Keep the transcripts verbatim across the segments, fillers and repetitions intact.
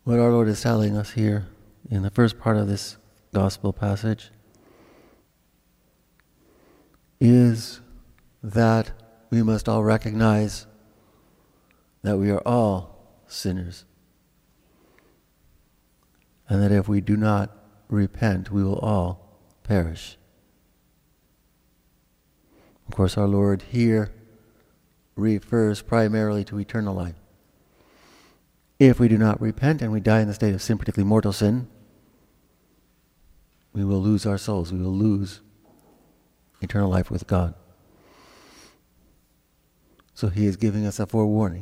What our Lord is telling us here in the first part of this gospel passage is that we must all recognize that we are all sinners, and that if we do not repent, we will all perish. Of course, our Lord here refers primarily to eternal life. If we do not repent and we die in the state of sin, particularly mortal sin, we will lose our souls. We will lose eternal life with God. So he is giving us a forewarning.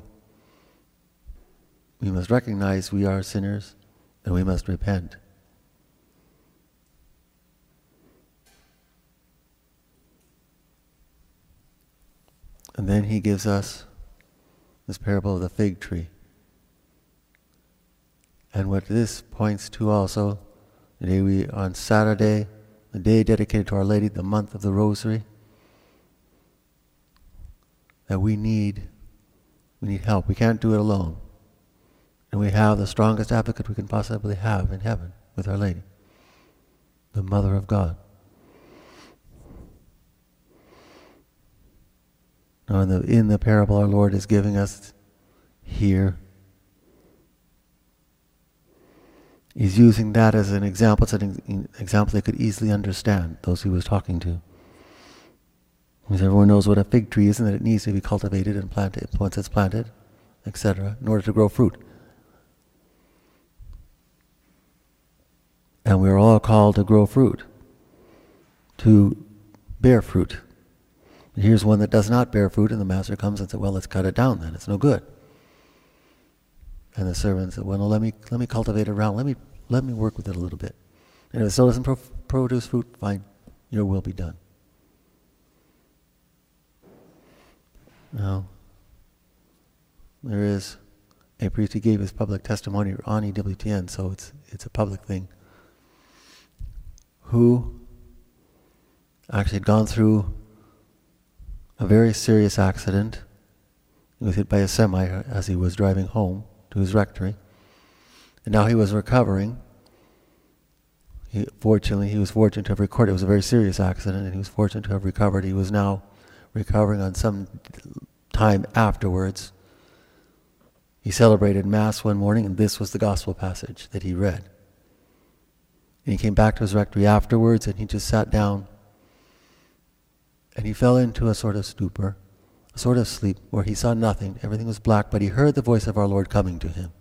We must recognize we are sinners and we must repent. And then he gives us this parable of the fig tree. And what this points to also, today we, on Saturday, the day dedicated to Our Lady, the month of the Rosary, that we need, we need help. We can't do it alone. And we have the strongest advocate we can possibly have in heaven with Our Lady, the Mother of God. Now in the, in the parable our Lord is giving us here, he's using that as an example. It's an example they could easily understand, those he was talking to. Because everyone knows what a fig tree is and that it needs to be cultivated and planted once it's planted, et cetera, in order to grow fruit. And we're all called to grow fruit, to bear fruit. Here's one that does not bear fruit, and the master comes and says, well, let's cut it down then, it's no good. And the servant said, well, no, let me let me cultivate it around, let me let me work with it a little bit. And if it still doesn't pro- produce fruit, fine, your will be done. Now, there is a priest who gave his public testimony on E W T N, so it's it's a public thing, who actually had gone through a very serious accident. He was hit by a semi as he was driving home to his rectory. And now he was recovering. He, fortunately, he was fortunate to have recorded. It was a very serious accident, and he was fortunate to have recovered. He was now recovering on some time afterwards. He celebrated Mass one morning, and this was the gospel passage that he read. And he came back to his rectory afterwards, and he just sat down, and he fell into a sort of stupor, a sort of sleep, where he saw nothing. Everything was black, but he heard the voice of our Lord coming to him.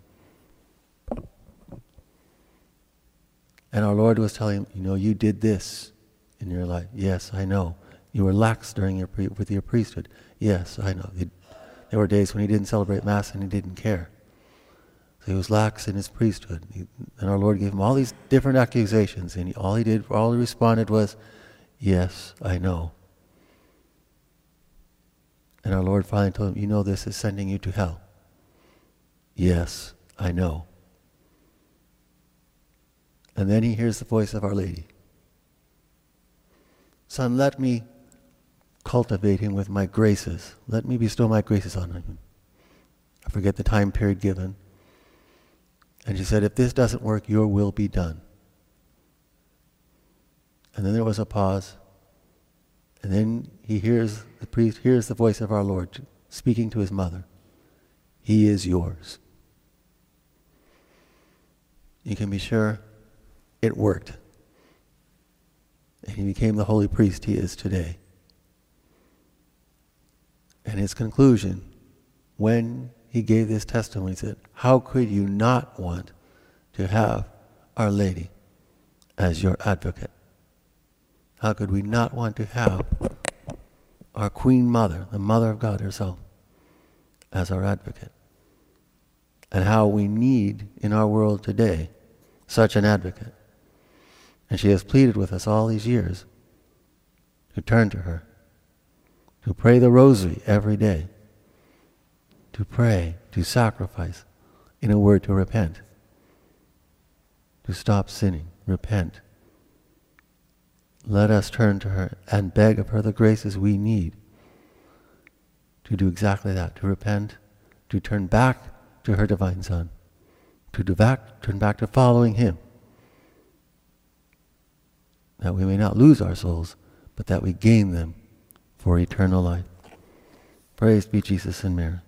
And our Lord was telling him, you know, you did this in your life. Yes, I know. You were lax during your pre- with your priesthood. Yes, I know. It, there were days when he didn't celebrate Mass and he didn't care. So he was lax in his priesthood. He, and our Lord gave him all these different accusations, and he, all he did, all he responded was, yes, I know. And our Lord finally told him, you know this is sending you to hell. Yes, I know. And then he hears the voice of Our Lady. Son, let me cultivate him with my graces. Let me bestow my graces on him. I forget the time period given. And she said, if this doesn't work, your will be done. And then there was a pause. And then he hears, the priest hears the voice of our Lord speaking to his mother. He is yours. You can be sure it worked. And he became the holy priest he is today. And his conclusion, when he gave this testimony, he said, how could you not want to have Our Lady as your advocate? How could we not want to have our Queen Mother, the Mother of God herself, as our advocate? And how we need in our world today such an advocate. And she has pleaded with us all these years to turn to her, to pray the Rosary every day, to pray, to sacrifice, in a word, to repent, to stop sinning, repent. Let us turn to her and beg of her the graces we need to do exactly that, to repent, to turn back to her divine Son, to back, turn back to following Him, that we may not lose our souls, but that we gain them for eternal life. Praise be Jesus and Mary.